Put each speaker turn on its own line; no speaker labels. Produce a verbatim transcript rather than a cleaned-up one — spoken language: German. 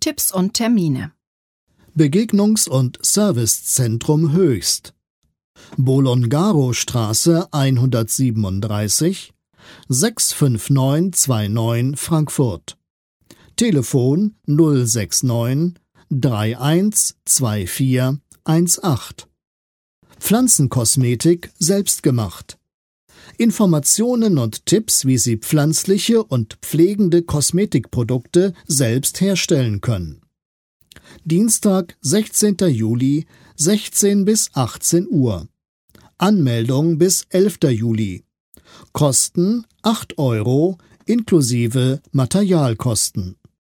Tipps und Termine.
Begegnungs- und Servicezentrum Höchst. Bolongaro-Straße hundertsiebenunddreißig, sechs fünf neun zwei neun Frankfurt. Telefon null sechs neun drei eins zwei vier eins acht. Pflanzenkosmetik selbstgemacht. Informationen und Tipps, wie Sie pflanzliche und pflegende Kosmetikprodukte selbst herstellen können. Dienstag, sechzehnter Juli, sechzehn bis achtzehn Uhr. Anmeldung bis elfter Juli. Kosten acht Euro inklusive Materialkosten.